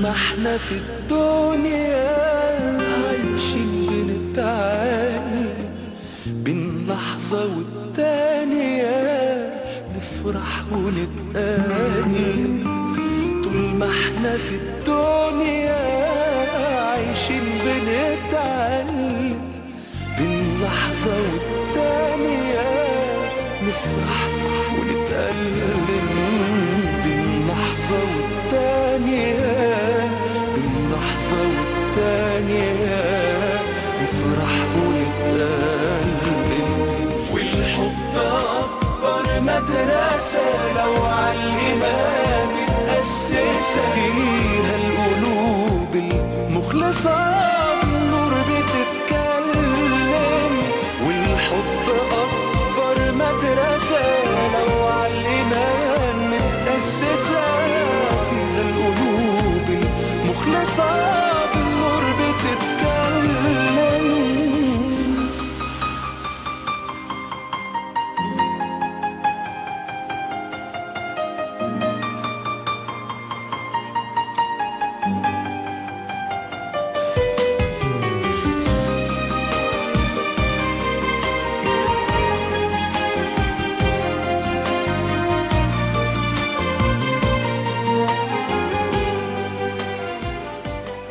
ما احنا في الدنيا عايشين بنتعلم بين لحظة والتانية، نفرح ونتألم. طول ما احنا في الدنيا عايشين بنتعلم بين لحظة والتانية، نفرح ونتألم بين لحظة والتانية، بين لحظة والتانية نفرح ونتألم. والحب أكبر مدرسة لو عالإيمان متأسسة، فيها القلوب المخلصة النور بتتكلم. والحب أكبر مدرسة